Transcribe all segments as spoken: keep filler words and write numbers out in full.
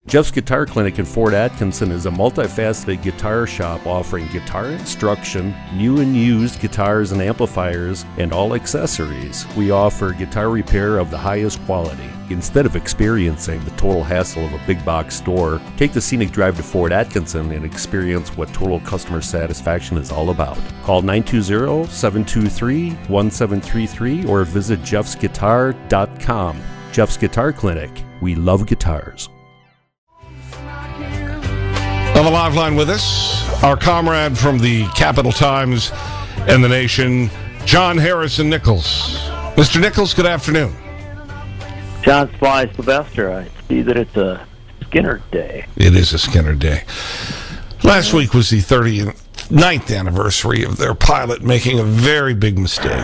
Jeff's Guitar Clinic in Fort Atkinson is a multifaceted guitar shop offering guitar instruction, new and used guitars and amplifiers, and all accessories. We offer guitar repair of the highest quality. Instead of experiencing the total hassle of a big box store, take the scenic drive to Fort Atkinson and experience what total customer satisfaction is all about. Call nine two zero, seven two three, one seven three three or visit jeffs guitar dot com. Jeff's Guitar Clinic. We love guitars. On the live line with us, our comrade from the Capital Times and the Nation, John Harrison Nichols. Mister Nichols, good afternoon. John Sly Sylvester, I see that it's a Skinner Day. It is a Skinner Day. Last week was the thirty-ninth anniversary of their pilot making a very big mistake.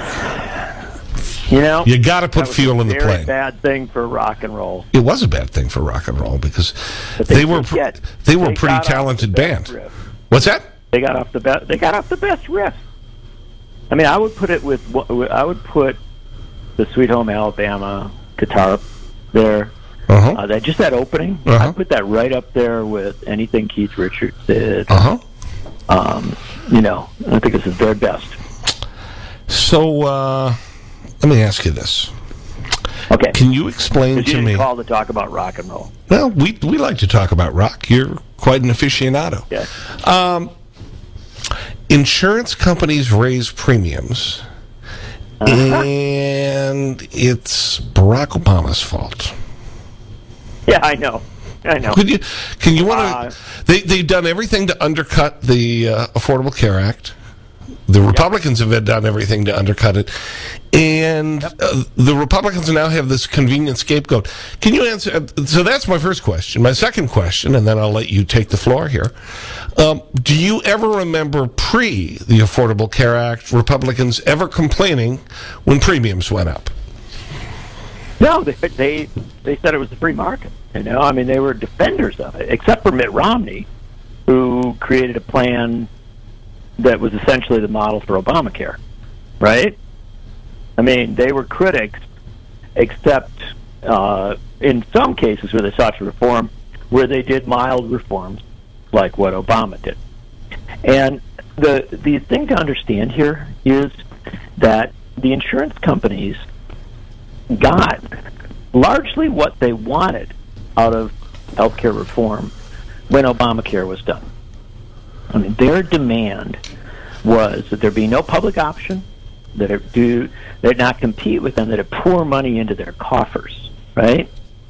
You know, you got to put fuel in the plane. It was a very bad thing for rock and roll. It was a bad thing for rock and roll because they, they were get, they were they a pretty talented band. Riff. What's that? They got off the best. They got off the best riff. I mean, I would put it with. I would put the Sweet Home Alabama guitar there. Uh-huh. Uh, that just that opening. Uh-huh. I put that right up there with anything Keith Richards did. Uh huh. Um, you know, I think it's the very best. So uh, let me ask you this. Okay. Can you explain you to didn't me? Call to talk about rock and roll. Well, we we like to talk about rock. You're quite an aficionado. Yeah. Um, insurance companies raise premiums, uh-huh. and it's Barack Obama's fault. Yeah, I know. I know. Could you? Can you want to? Uh, they they've done everything to undercut the uh, Affordable Care Act. The Republicans yep. have done everything to undercut it. And yep. uh, the Republicans now have this convenient scapegoat. Can you answer? Uh, so that's my first question. My second question, and then I'll let you take the floor here. Um, do you ever remember pre the Affordable Care Act Republicans ever complaining when premiums went up? No, they, they, they said it was the free market. You know, I mean, they were defenders of it, except for Mitt Romney, who created a plan that was essentially the model for Obamacare, right? I mean, they were critics, except uh, in some cases where they sought to reform, where they did mild reforms, like what Obama did. And the the thing to understand here is that the insurance companies got largely what they wanted out of healthcare reform when Obamacare was done. I mean, their demand was that there be no public option, that it do that not compete with them, that it pour money into their coffers, right?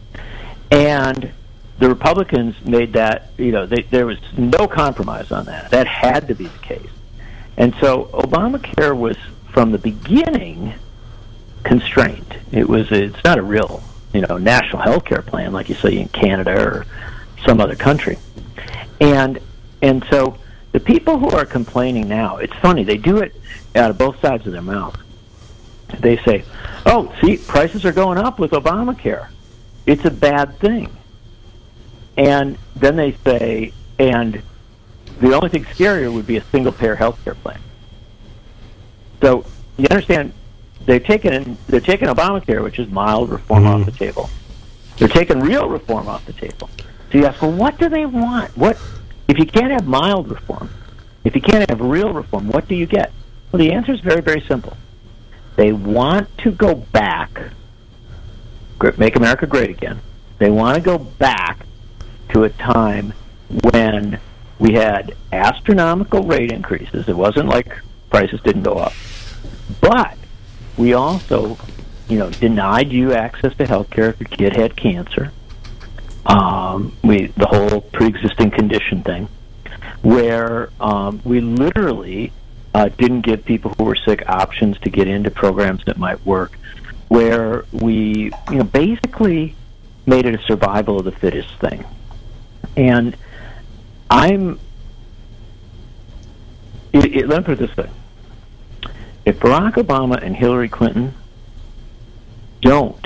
And the Republicans made that, you know, they, there was no compromise on that. That had to be the case. And so Obamacare was, from the beginning, constrained. It was, it's not a real, you know, national health care plan like you see in Canada or some other country. And and so the people who are complaining now, it's funny, they do it out of both sides of their mouth. They say, oh, see, prices are going up with Obamacare. It's a bad thing. And then they say, and the only thing scarier would be a single-payer health care plan. So you understand, they've taken, they're taking Obamacare, which is mild reform, mm-hmm. off the table. They're taking real reform off the table. So you ask, well, what do they want? What if you can't have mild reform? If you can't have real reform, what do you get? Well, the answer is very, very simple. They want to go back, make America great again. They want to go back to a time when we had astronomical rate increases. It wasn't like prices didn't go up. But we also, you know, denied you access to health care if your kid had cancer. Um, we the whole pre-existing condition thing, where um, we literally uh, didn't give people who were sick options to get into programs that might work, where we, you know, basically made it a survival of the fittest thing. And I'm, it, it, let me put it this way. If Barack Obama and Hillary Clinton don't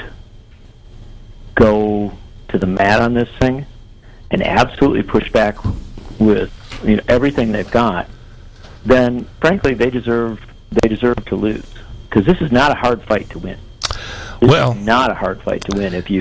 go to the mat on this thing and absolutely push back with, you know, everything they've got, then frankly they deserve they deserve to lose, because this is not a hard fight to win. This well, is not a hard fight to win if you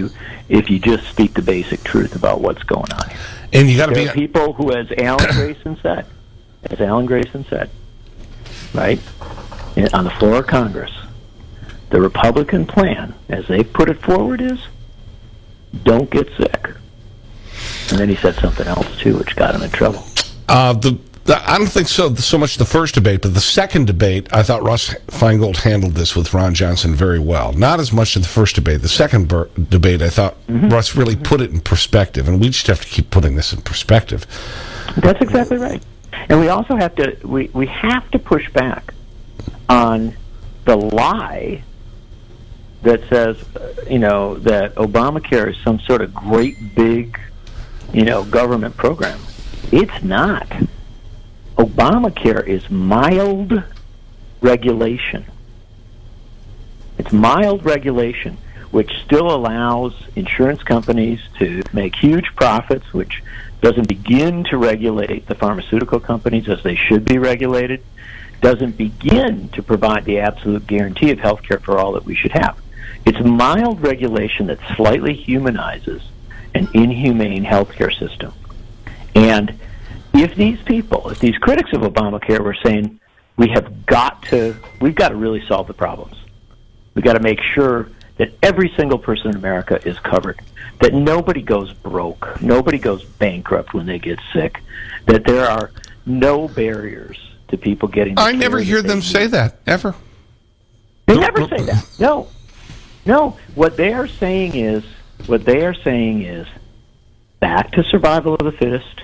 if you just speak the basic truth about what's going on here. And you got to There be are people who, as Alan Grayson said, as Alan Grayson said, right, in- on the floor of Congress, the Republican plan, as they put it forward, is don't get sick. And then he said something else, too, which got him in trouble. Uh, the, the I don't think so so much the first debate, but the second debate, I thought Russ Feingold handled this with Ron Johnson very well. Not as much in the first debate. The second ber- debate, I thought mm-hmm. Russ really put it in perspective, and we just have to keep putting this in perspective. That's exactly right. And we also have to we, we have to push back on the lie that says, uh, you know, that Obamacare is some sort of great big, you know, government program. It's not. Obamacare is mild regulation. It's mild regulation, which still allows insurance companies to make huge profits, which doesn't begin to regulate the pharmaceutical companies as they should be regulated, doesn't begin to provide the absolute guarantee of health care for all that we should have. It's mild regulation that slightly humanizes an inhumane healthcare system. And if these people, if these critics of Obamacare were saying, we have got to, we've got to really solve the problems. We've got to make sure that every single person in America is covered, that nobody goes broke, nobody goes bankrupt when they get sick, that there are no barriers to people getting the I care never hear that them they say need. that, ever. They never say that. No. No. What they are saying is, what they are saying is, back to survival of the fittest,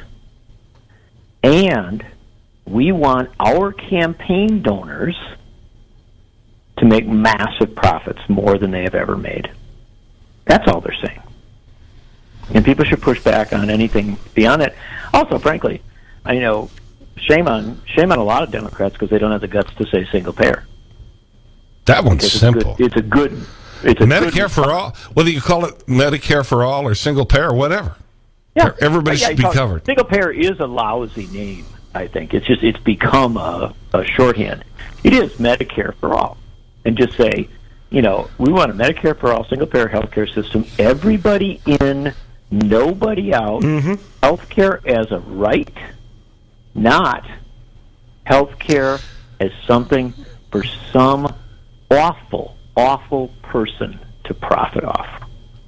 and we want our campaign donors to make massive profits, more than they have ever made. That's all they're saying. And people should push back on anything beyond that. Also, frankly, I know, shame on shame on a lot of Democrats because they don't have the guts to say single payer. That one's It's simple. Good, it's a good... It's a Medicare good, for all, whether you call it Medicare for all or single payer or whatever. Yeah, Everybody yeah, should be know, covered. Single payer is a lousy name, I think. It's just, it's become a, a shorthand. It is Medicare for all. And just say, you know, we want a Medicare for all single payer healthcare system. Everybody in, nobody out. Mm-hmm. Healthcare as a right, not healthcare as something for some awful, awful person to profit off.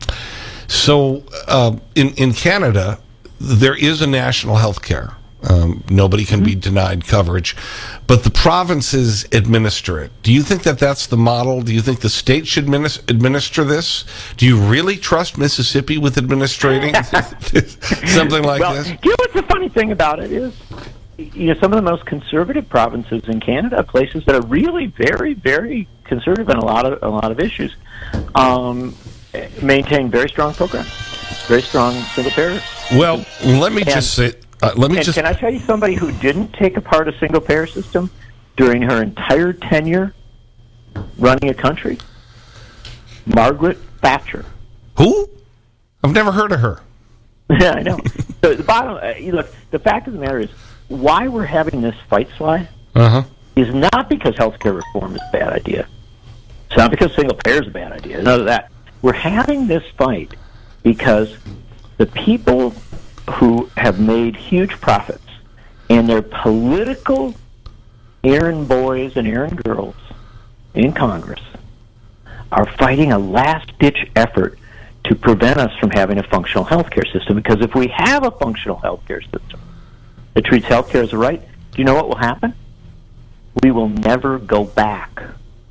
So uh, in, in Canada, there is a national health care. Um, nobody can mm-hmm. be denied coverage, but the provinces administer it. Do you think that that's the model? Do you think the state should minis- administer this? Do you really trust Mississippi with administrating something like well, this? You know what's the funny thing about it is, you know, some of the most conservative provinces in Canada, places that are really very, very conservative in a lot of a lot of issues, um, maintain very strong programs, very strong single payer. Well, let me and, just say. Uh, let me and just. Can I tell you somebody who didn't take apart a single payer system during her entire tenure running a country? Margaret Thatcher. Who? I've never heard of her. Yeah, I know. So the bottom, uh, you look. The fact of the matter is, why we're having this fight, Sly, uh-huh. is not because healthcare reform is a bad idea. It's not because single payer is a bad idea. None of that. We're having this fight because the people who have made huge profits and their political errand boys and errand girls in Congress are fighting a last-ditch effort to prevent us from having a functional healthcare system. Because if we have a functional healthcare system that treats healthcare as a right, do you know what will happen? We will never go back.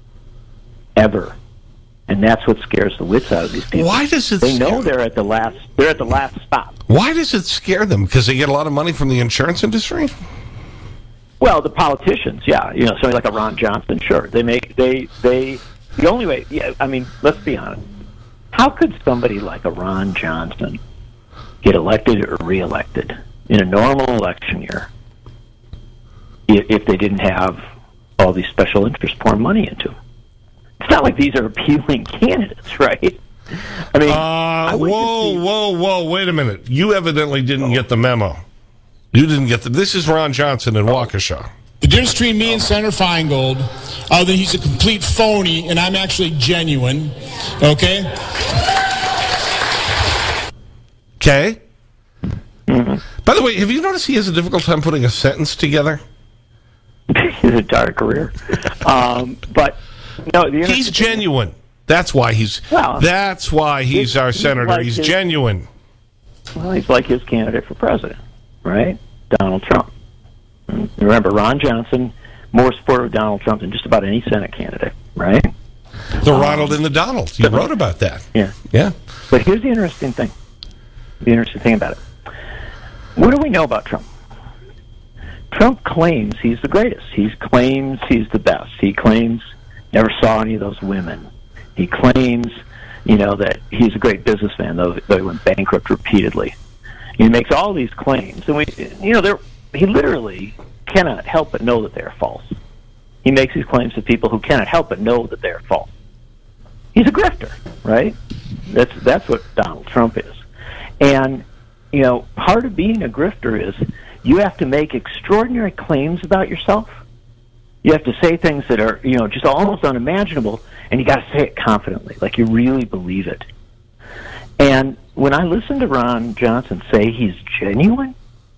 Ever. And that's what scares the wits out of these people. Why does it They scare know they're at the last they're at the last stop. Why does it scare them? Because they get a lot of money from the insurance industry? Well, the politicians, yeah. You know, somebody like a Ron Johnson, sure. They make they they the only way yeah, I mean, let's be honest. How could somebody like a Ron Johnson get elected or reelected in a normal election year if, if they didn't have all these special interests pouring money into them? It's not like these are appealing candidates, right? I mean, uh, I whoa, see... whoa, whoa, wait a minute. You evidently didn't oh. get the memo. You didn't get the... This is Ron Johnson in Waukesha. The difference between me and Senator Feingold, other than he's a complete phony and I'm actually genuine, okay? Okay? Mm-hmm. By the way, have you noticed he has a difficult time putting a sentence together? His entire career. Um, but, no, the he's genuine. That's why he's, well, that's why he's our senator. Like he's his, genuine. Well, he's like his candidate for president, right? Donald Trump. Remember, Ron Johnson, more supportive of Donald Trump than just about any Senate candidate, right? The um, Ronald and the Donald. You wrote about that. Yeah. Yeah. But here's the interesting thing. The interesting thing about it. What do we know about Trump? Trump claims he's the greatest. He claims he's the best. He claims never saw any of those women. He claims, you know, that he's a great businessman, though, though he went bankrupt repeatedly. He makes all these claims, and we, you know, they're, he literally cannot help but know that they're false. He makes these claims to people who cannot help but know that they're false. He's a grifter, right? That's that's what Donald Trump is. And, you know, part of being a grifter is you have to make extraordinary claims about yourself. You have to say things that are, you know, just almost unimaginable, and you got to say it confidently, like you really believe it. And when I listen to Ron Johnson say he's genuine,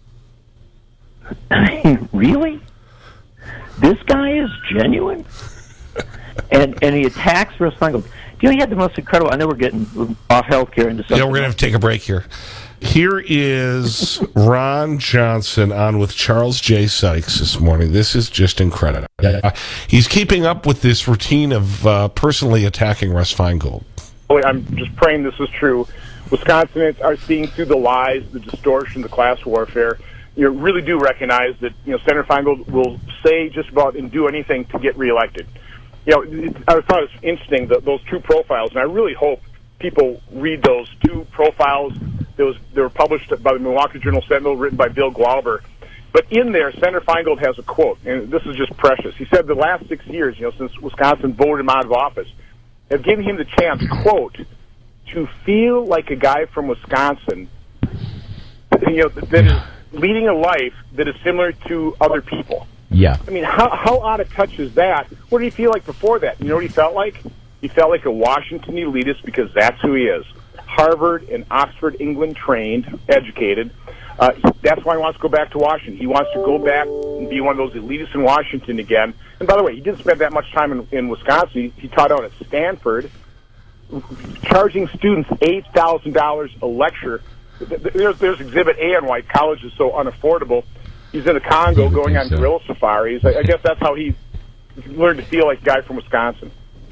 I mean, really? This guy is genuine? and and he attacks Russ Feingold. You know, he had the most incredible... I know we're getting off healthcare into something. Yeah, we're going to have to take a break here. Here is Ron Johnson on with Charles J. Sykes this morning. This is just incredible. Uh, he's keeping up with this routine of uh, personally attacking Russ Feingold. I'm just praying this is true. Wisconsinites are seeing through the lies, the distortion, the class warfare. You really do recognize that, you know, Senator Feingold will say just about and do anything to get reelected. You know, I thought it was interesting, that those two profiles, and I really hope people read those two profiles. Those, they were published by the Milwaukee Journal Sentinel, written by Bill Glauber. But in there, Senator Feingold has a quote, and this is just precious. He said the last six years, you know, since Wisconsin voted him out of office, have given him the chance, quote, to feel like a guy from Wisconsin, you know, that is leading a life that is similar to other people. Yeah. I mean, how how out of touch is that? What did he feel like before that? You know what he felt like? He felt like a Washington elitist because that's who he is. Harvard and Oxford, England trained, educated. Uh, that's why he wants to go back to Washington. He wants to go back and be one of those elitists in Washington again. And by the way, he didn't spend that much time in, in Wisconsin. He, he taught out at Stanford, charging students eight thousand dollars a lecture. There's, there's Exhibit A on why college is so unaffordable. He's in the Congo going on guerrilla safaris. I, I guess that's how he learned to feel like a guy from Wisconsin.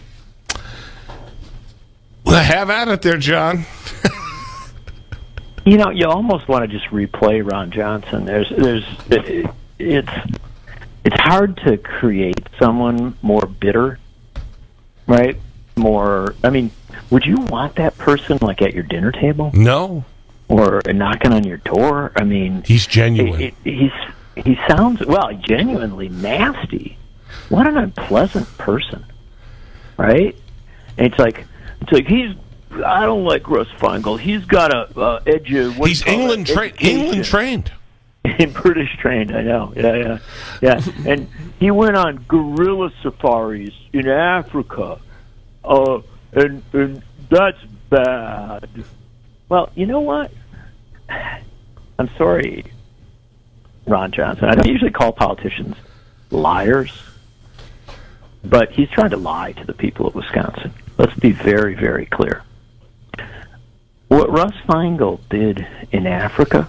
Well, have at it there, John. You know, you almost want to just replay Ron Johnson. There's, there's, it, it's, it's hard to create someone more bitter, right? More. I mean, would you want that person like at your dinner table? No. Or knocking on your door? I mean, he's genuine. It, it, he's he sounds well, genuinely nasty. What an unpleasant person, right? And it's like it's like he's. I don't like Russ Feingold. He's got a uh, edu. He's England trained. England trained. British trained. I know. Yeah, yeah, yeah. And he went on guerrilla safaris in Africa. Uh, and and that's bad. Well, you know what? I'm sorry, Ron Johnson. I don't usually call politicians liars, but he's trying to lie to the people of Wisconsin. Let's be very, very clear. What Russ Feingold did in Africa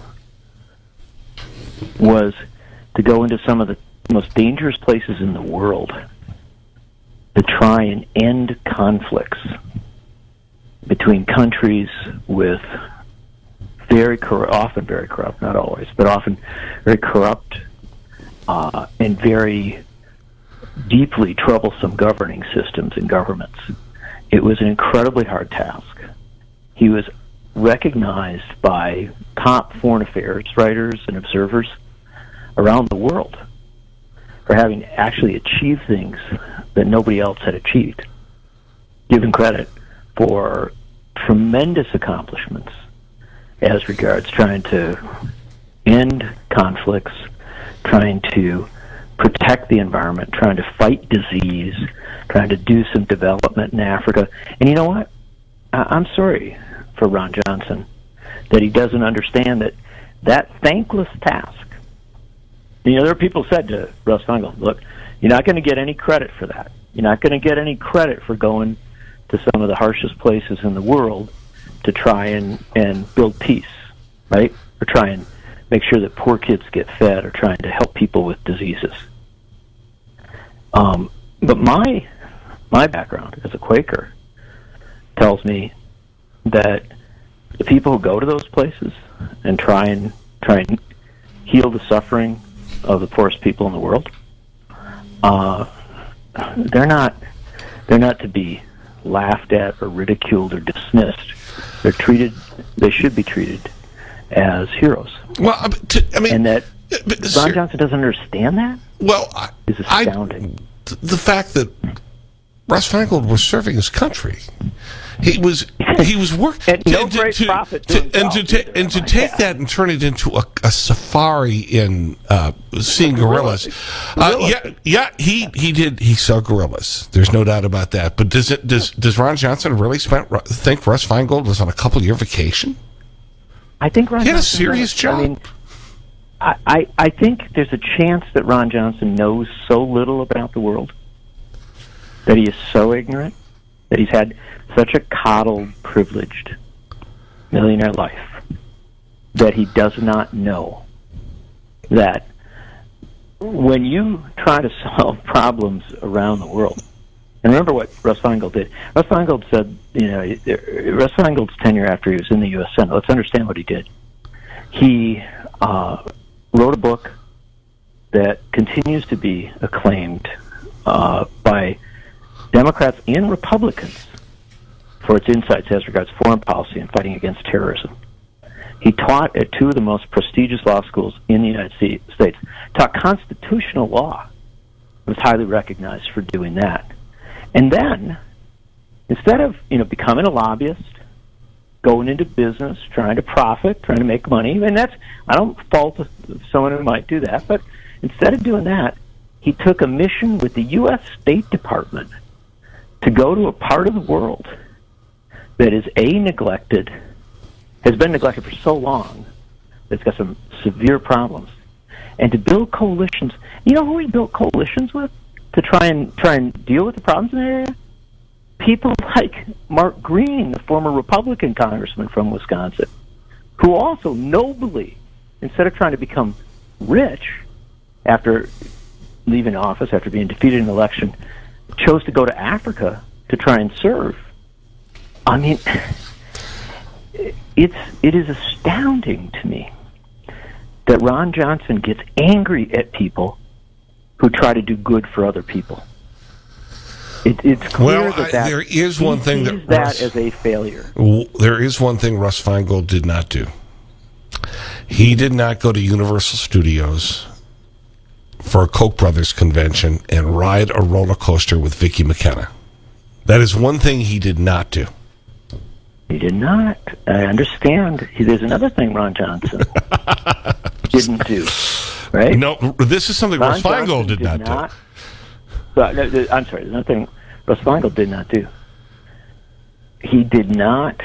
was to go into some of the most dangerous places in the world to try and end conflicts between countries with very corrupt, often very corrupt, not always, but often very corrupt uh, and very deeply troublesome governing systems and governments. It was an incredibly hard task. He was recognized by top foreign affairs writers and observers around the world for having actually achieved things that nobody else had achieved. Given credit for tremendous accomplishments as regards trying to end conflicts, trying to protect the environment, trying to fight disease, trying to do some development in Africa. And you know what? I- I'm sorry for Ron Johnson that he doesn't understand that that thankless task. You know, there are people said to Russ Feingold, look, you're not going to get any credit for that. You're not going to get any credit for going to some of the harshest places in the world to try and, and build peace, right? Or try and make sure that poor kids get fed, or trying to help people with diseases. Um, but my my background as a Quaker tells me that the people who go to those places and try and try and heal the suffering of the poorest people in the world, uh, they're not they're not to be laughed at or ridiculed or dismissed. They're treated. They should be treated as heroes. Well, to, I mean, and that but, Ron sir, Johnson doesn't understand that. Well, I, is astounding. I, the fact that Russ Feingold was serving his country, he was he was working and no great to, profit to, and to ta and to take yeah. that and turn it into a, a safari in uh, seeing gorillas. Uh, yeah, yeah, he he did. He saw gorillas. There's no doubt about that. But does it does does Ron Johnson really spent think Russ Feingold was on a couple year vacation? I think Ron he had Johnson a serious does. job. I mean, I, I I think there's a chance that Ron Johnson knows so little about the world, that he is so ignorant, that he's had such a coddled, privileged millionaire life, that he does not know that when you try to solve problems around the world, and remember what Russ Feingold did. Russ Feingold said, you know, Russ Feingold's tenure after he was in the U S Senate, let's understand what he did. He uh, wrote a book that continues to be acclaimed uh, by Democrats and Republicans for its insights as regards foreign policy and fighting against terrorism. He taught at two of the most prestigious law schools in the United States, taught constitutional law, was highly recognized for doing that. And then, instead of, you know, becoming a lobbyist, going into business, trying to profit, trying to make money, and that's, I don't fault someone who might do that, but instead of doing that, he took a mission with the U S State Department to go to a part of the world that is A, neglected, has been neglected for so long, that it's got some severe problems, and to build coalitions. You know who he built coalitions with to try and try and deal with the problems in the area? People like Mark Green, the former Republican congressman from Wisconsin, who also nobly, instead of trying to become rich after leaving office, after being defeated in an election, chose to go to Africa to try and serve. I mean, it's it is astounding to me that Ron Johnson gets angry at people who try to do good for other people. It, it's clear well, that, I, that there is one thing that, that Russ, as a failure. There is one thing Russ Feingold did not do. He did not go to Universal Studios for a Koch brothers convention and ride a roller coaster with Vicki McKenna. That is one thing he did not do. He did not. I understand. He, there's another thing Ron Johnson didn't do, right? No, this is something Ron Russ Feingold Johnson did, did not, not do. But, no, no, I'm sorry, there's nothing Russ Feingold did not do. He did not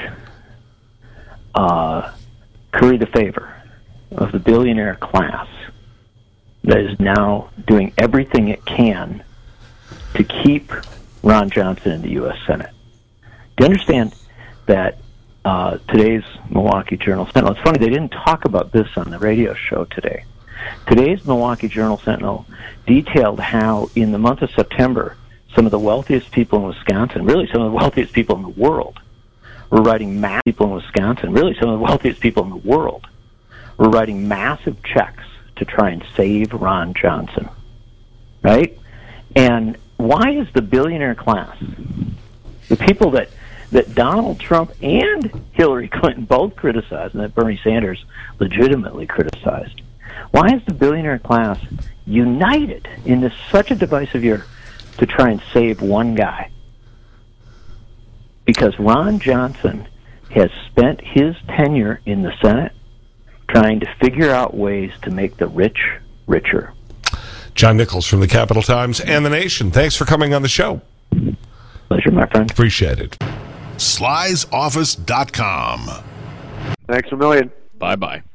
uh, curry the favor of the billionaire class that is now doing everything it can to keep Ron Johnson in the U S Senate. Do you understand that uh, today's Milwaukee Journal Sentinel, it's funny, they didn't talk about this on the radio show today. Today's Milwaukee Journal Sentinel detailed how in the month of September, some of the wealthiest people in Wisconsin, really some of the wealthiest people in the world, were writing massive people in Wisconsin, really some of the wealthiest people in the world, were writing massive checks to try and save Ron Johnson, right? And why is the billionaire class, the people that, that Donald Trump and Hillary Clinton both criticized, and that Bernie Sanders legitimately criticized, why is the billionaire class united in this such a divisive year to try and save one guy? Because Ron Johnson has spent his tenure in the Senate trying to figure out ways to make the rich richer. John Nichols from the Capital Times and The Nation. Thanks for coming on the show. Pleasure, my friend. Appreciate it. Slys Office dot com. Thanks a million. Bye-bye.